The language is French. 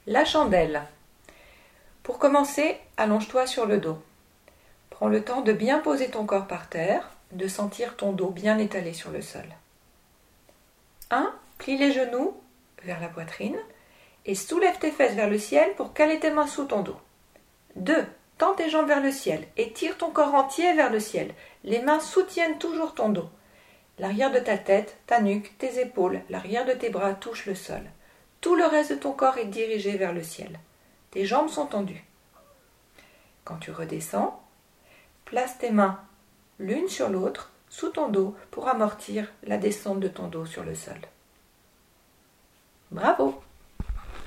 La chandelle. Pour commencer, allonge-toi sur le dos. Prends le temps de bien poser ton corps par terre, de sentir ton dos bien étalé sur le sol. 1. Plie les genoux vers la poitrine et soulève tes fesses vers le ciel pour caler tes mains sous ton dos. 2. Tends tes jambes vers le ciel et tire ton corps entier vers le ciel. Les mains soutiennent toujours ton dos. L'arrière de ta tête, ta nuque, tes épaules, l'arrière de tes bras touchent le sol. Tout le reste de ton corps est dirigé vers le ciel. Tes jambes sont tendues. Quand tu redescends, place tes mains l'une sur l'autre sous ton dos pour amortir la descente de ton dos sur le sol. Bravo!